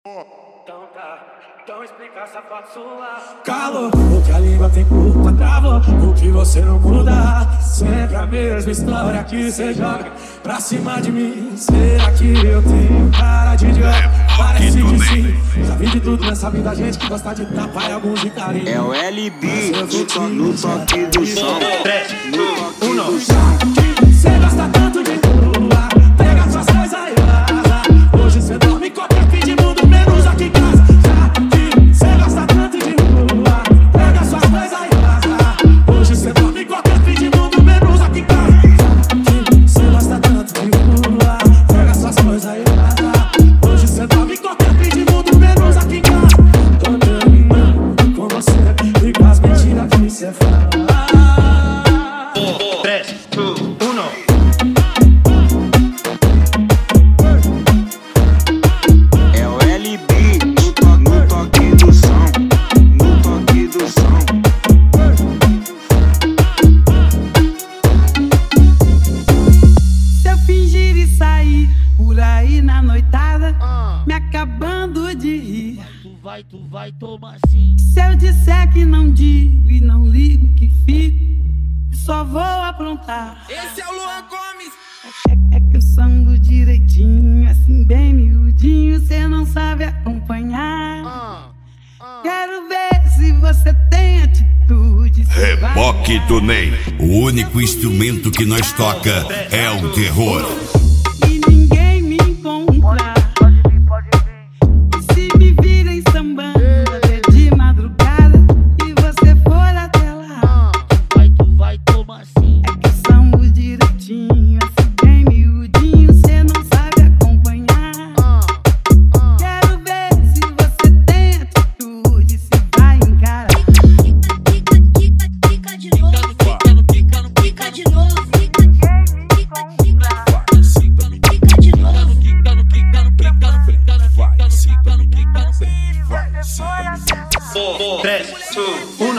Então tá, então explica essa foto sua. Calor, o que a língua tem culpa, travou, o que você não muda. Sempre a mesma história que cê joga pra cima de mim. Será que eu tenho cara de idiota? Parece que sim. Já vi de tudo nessa vida, gente que gosta de tapar e alguns de carinho. É o LB no toque do som. 3, 2, 1. Cê gosta tanto de pular, pega suas coisas e vaza. Hoje cê dorme em qualquer fim de mundo, menos aqui em casa. Já que cê gosta tanto de pular, pega suas coisas e vaza. Hoje cê dorme em qualquer fim de mundo, menos aqui em casa. Já que cê gosta tanto de pular, pega suas coisas e vaza. Hoje cê dorme em qualquer fim de mundo, menos aqui em casa. Tô terminando com você e com as mentiras que cê fala. 3, 2, 1. É o LB no toque do som. No toque do som. Se eu fingir e sair por aí na noitada, me acabando de rir. Tu vai tomar sim. Se eu disser que não digo e não ligo que fico, só vou aprontar. Esse é o Luan Gomes. É que eu sambo direitinho, assim bem miudinho, cê não sabe acompanhar. Quero ver se você tem atitude. Reboque do Ney. O único instrumento que nós toca é o terror. E ninguém me encontra. Se me virem sambando até de madrugada e você for até lá, Tu vai tomar sim. é que eu sambo direitinho, assim bem miudinho, cê não sabe acompanhar. Quero ver se você tem atitude, se vai encarar. Fica de novo, fica de novo, fica de novo. 3, 2, 1.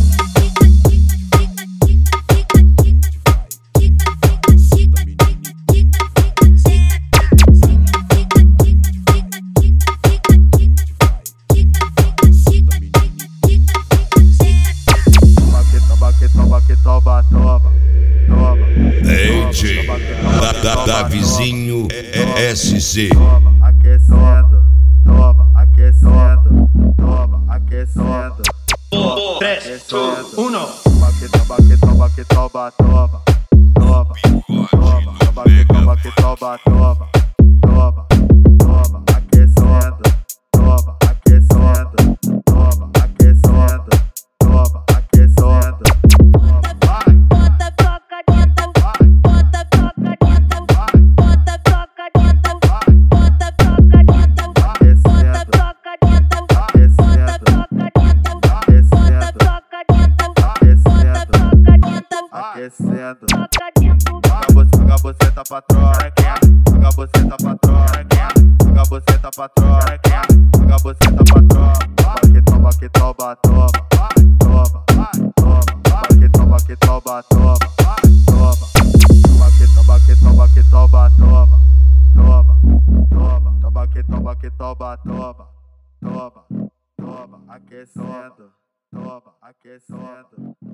DJ Davizinho SC. Aquecendo, toma, aquecendo, toma, aquecendo. 3, 2, 1. Toma, que toma, que toma, que toma, toma, toma, toma, toma, que toma, que toma, toma, toma, toma, aquecendo, toma, aquecendo, toma, aquecendo, toma, aquecendo. Bota foca, bota foca, bota foca, bota foca, bota foca, bota foca, bota foca, bota foca, bota foca, bota foca, Aquecendo, joga você tá pra trás, joga você tá pra trás, joga você tá pra trás, joga você tá pra trás. Toma que toma, toma, toma, toma, toma que toma, que toma, toma, toma, toma que toma, que toma, que toma, toma, toma, toma, toma que toma, que toma, toma, toma, toma, aquecendo, toma, aquecendo.